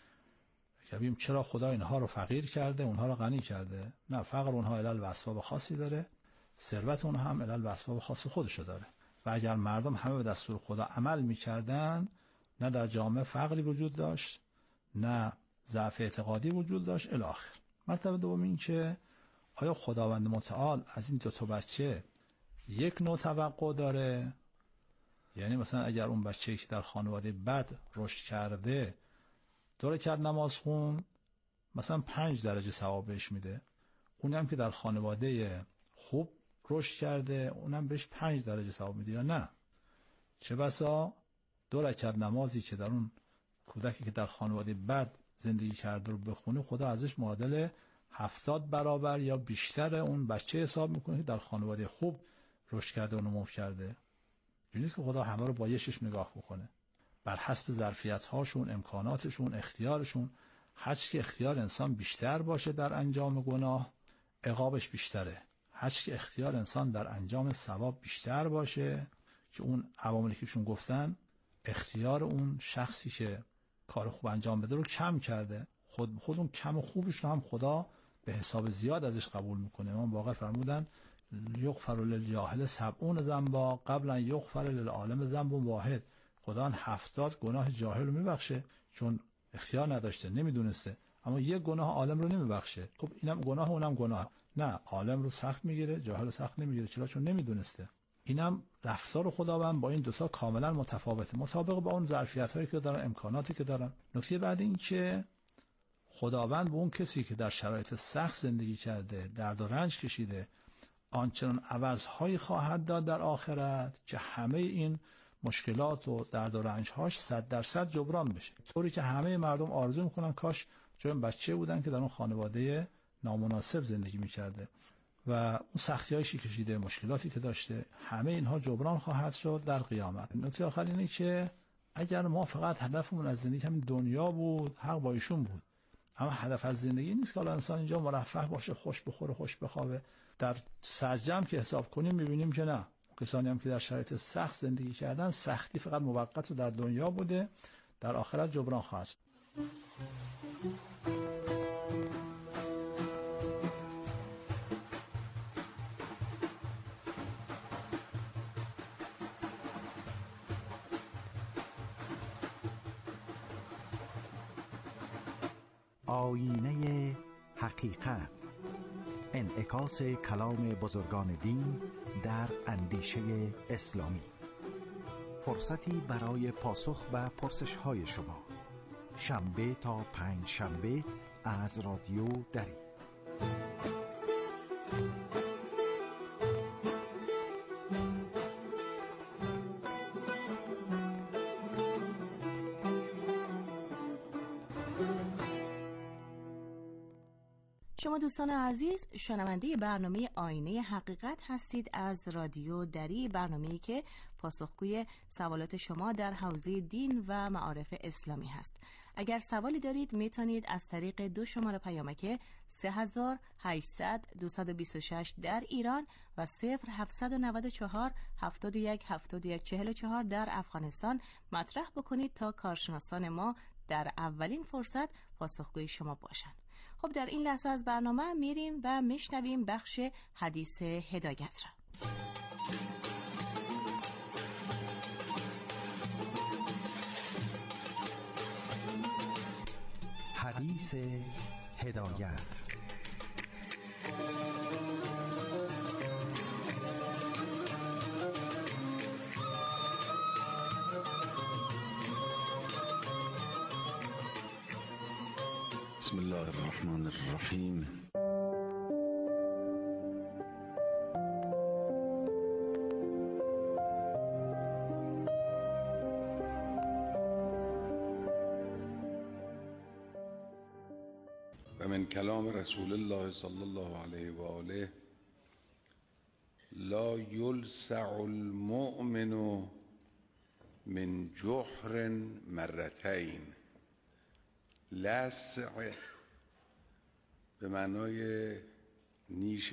بگیم چرا خدا اینها رو فقیر کرده اونها رو غنی کرده؟ نه، فقر اونها علل و اسباب خاصی داره، ثروت اونها هم علل و اسباب خاص خودشو داره. و اگر مردم همه به دستور خدا عمل میکردن، نه در جامعه فقری وجود داشت، نه ضعف اعتقادی وجود داشت الی آخر. مطلب دوم این که آیا خداوند متعال از این دو تا بچه یک نوع توقع داره؟ یعنی مثلا اگر اون بچه‌ای که در خانواده بد رشد کرده دو رکعت نماز خون، مثلا پنج درجه ثواب بهش میده، اونی هم که در خانواده خوب رشد کرده اونم بهش پنج درجه ثواب میده یا نه؟ چه بسا دو رکعت نمازی که در اون کودکی که در خانواده بد زندگی کرده رو بخونه، خدا ازش معادل هفتاد برابر یا بیشتر اون بچه حساب میکنه که در خانواده خوب رشد کرده و نمو کرده. نیست که خدا همه رو با یه چشم نگاه بکنه، بر حسب ظرفیت هاشون، امکاناتشون، اختیارشون. هرچی که اختیار انسان بیشتر باشه در انجام گناه، عقابش بیشتره. هرچی که اختیار انسان در انجام ثواب بیشتر باشه، که اون عواملی که شون گفتن اختیار اون شخصی که کار خوب انجام بده رو کم کرده، خود خود اون کم و خوبش رو هم خدا به حساب زیاد ازش قبول میکنه. امام باقر فرمودن یغفر للجاهل سبعون ذنبا قبل ان یغفر للعالم ذنب واحد. خدا هفتاد گناه جاهل رو میبخشه چون اختیار نداشته، نمیدونسته، اما یک گناه عالم رو نمیبخشه. خب اینم گناه اونم گناه. نه، عالم رو سخت میگیره، جاهل رو سخت نمیگیره. چرا؟ چون نمیدونسته. اینم رفتار خداوند با این دوتا کاملا متفاوته، مطابق با اون ظرفیت هایی که دارن، امکاناتی که دارن. نکته بعد این که خداوند به اون کسی که در شرایط سخت زندگی کرده، درد و رنج کشیده، آنچنان عوضهایی خواهد داد در آخرت که همه این مشکلات و درد و رنجهاش صد درصد جبران بشه، طوری که همه مردم آرزو میکنن کاش جای بچه بودن که در اون خانواده نامناسب زندگی میکرده و اون سختی‌هایی کشیده، مشکلاتی که داشته، همه اینها جبران خواهد شد در قیامت. نکته آخر اینه که اگر ما فقط هدفمون از زندگی همین دنیا بود، حق با ایشون بود. اما هدف از زندگی نیست که حالا انسان اینجا مرفه باشه، خوش بخوره، خوش بخوابه. در سرجم که حساب کنیم میبینیم که نه، کسانی هم که در شرایط سخت زندگی کردن، سختی فقط موقت و در دنیا بوده، در آخرت جبران خواهد شد. آیینه حقیقت، انعکاس کلام بزرگان دین در اندیشه اسلامی. فرصتی برای پاسخ به پرسش‌های شما، شنبه تا پنج شنبه از رادیو دری. شما دوستان عزیز شنونده برنامه آینه حقیقت هستید از رادیو دری، برنامه‌ای که پاسخگوی سوالات شما در حوزه دین و معارف اسلامی هست. اگر سوالی دارید میتونید از طریق دو شماره پیامک سه هزار و هشتصد دویست و بیست و شش در ایران و صفر هفتصد و نود و چهار هفتاد و یک هفتاد و یک چهل و چهار در افغانستان مطرح بکنید تا کارشناسان ما در اولین فرصت پاسخگوی شما باشند. خب در این لحظه از برنامه میریم و میشنویم بخش حدیث هدایت را. حدیث هدایت. بسم الله الرحمن الرحیم. و من کلام رسول الله صلی الله علیه و آله: لا یلسع المؤمن من جحر مرتين. لسع به معنای نیش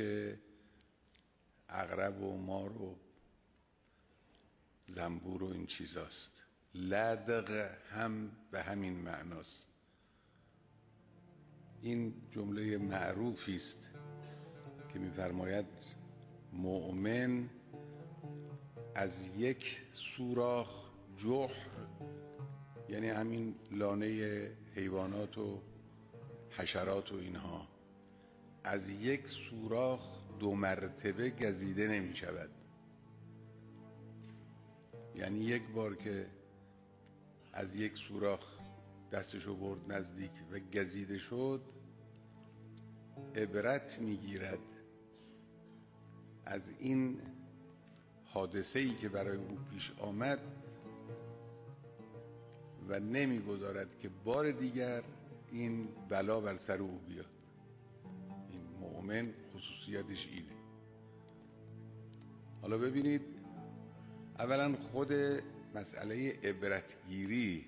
عقرب و مار و زنبور و این چیزاست. لدغ هم به همین معناست. این جمله معروفی است که می‌فرماید مؤمن از یک سوراخ، جحر یعنی همین لانه حیوانات و حشرات و اینها، از یک سوراخ دو مرتبه گزیده نمی شود. یعنی یک بار که از یک سوراخ دستشو برد نزدیک و گزیده شد، عبرت میگیرد از این حادثه‌ای که برای او پیش آمد و نمیگذارد که بار دیگر این بلا بر سر او بیاد. این مؤمن خصوصیتش اینه. حالا ببینید، اولا خود مسئله عبرتگیری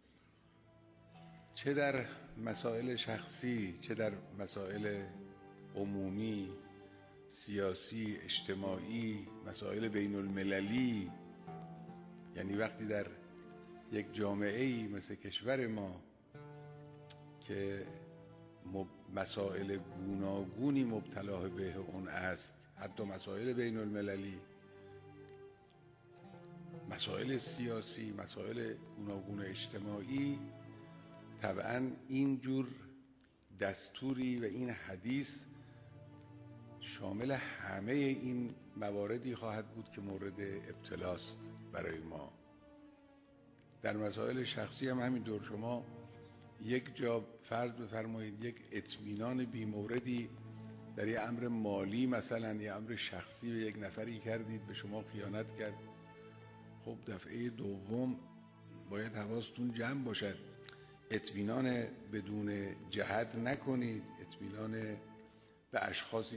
چه در مسائل شخصی چه در مسائل عمومی، سیاسی، اجتماعی، مسائل بین المللی، یعنی وقتی در یک جامعه‌ای مثل کشور ما که مسائل گوناگونی مبتلا به اون است، حتی مسائل بین المللی، مسائل سیاسی، مسائل گوناگون اجتماعی، طبعا اینجور دستوری و این حدیث شامل همه این مواردی خواهد بود که مورد ابتلاست برای ما. در مسائل شخصی هم همینطور. شما یک جا فرض بفرمایید یک اطمینان بی‌موردی در یک امر مالی، مثلا یک امر شخصی، به یک نفری کردید، به شما خیانت کرد. خب دفعه دوم باید حواستون جمع باشد، اطمینان بدون جهت نکنید، اطمینان به اشخاصی